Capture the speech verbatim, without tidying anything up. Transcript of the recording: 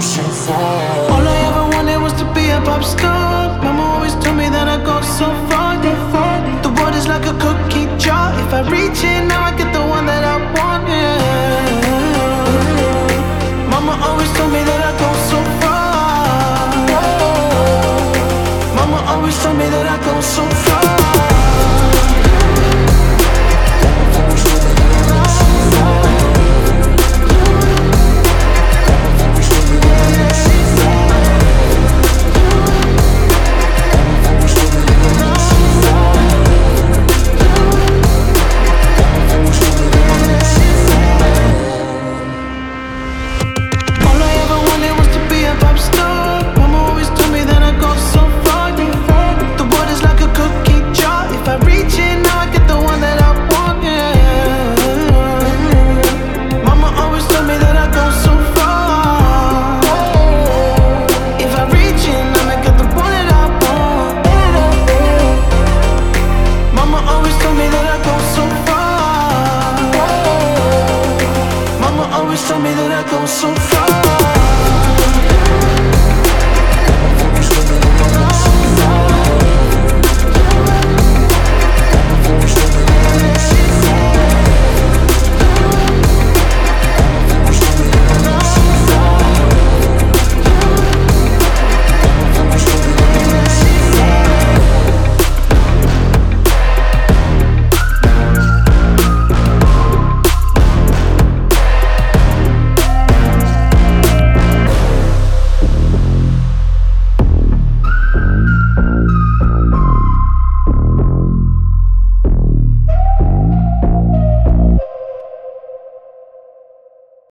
so far. All I ever wanted was to be a pop star. Mama always told me that I go so far. The world is like a cookie jar. If I reach it, now I get the one that I want, yeah. Mama always told me that I go so far. Mama always told me that I go so far.